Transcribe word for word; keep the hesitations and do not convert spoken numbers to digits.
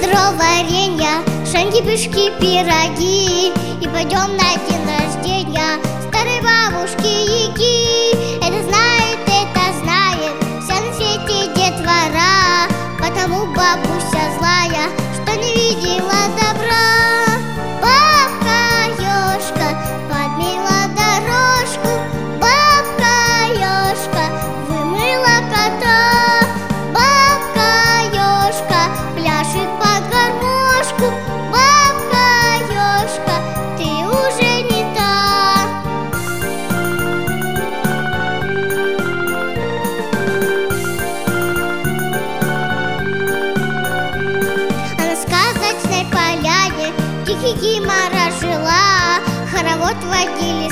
сырого варенья, шаньки, пышки, пироги. И пойдем на день рождения старой бабушки Яги. Это знает, это знает вся на свете детвора, потому бабуся злая, что не видела добра. Бабка Ёжка подмела дорожку, бабка Ёжка вымыла кота. Бабка Ёжка пляшет под гармошку, бабка Ёжка, ты уже не та. А на сказочной поляне тихий Гимара жила, хоровод водили